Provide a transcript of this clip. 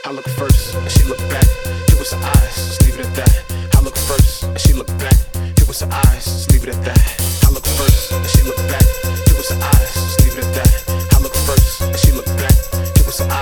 I look first, and she look back. It was her eyes, just leave it at that. I look first, and she look back. It was her eyes, just leave it at that. I look first, and she look back. It was her eyes, just leave it at that. I look first, and she look back. It was her eyes.